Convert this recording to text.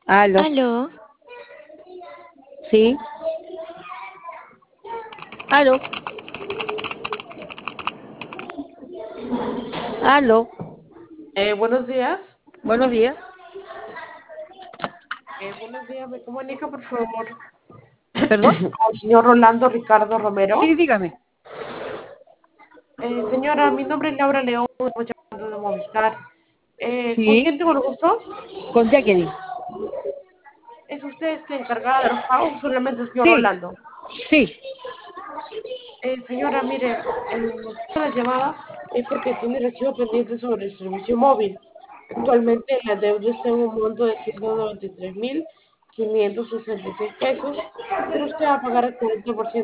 Aló. Aló, Sí. Aló. Aló. Buenos días. Buenos días. Buenos días, me comunica por favor ¿Perdón? con el señor Rolando Ricardo Romero. Sí, dígame. Señora, mi nombre es Laura León, estamos llamando de Movistar. ¿Con Sí. quién tengo el gusto? Con Jacqueline. ¿Es usted encargada de los pagos o solamente el señor Sí. Rolando? Sí. Señora, mire, el motivo de la llamada es porque tiene recibo pendiente sobre el servicio móvil. Actualmente la deuda está en un monto de 193.566 pesos, pero usted va a pagar el 40%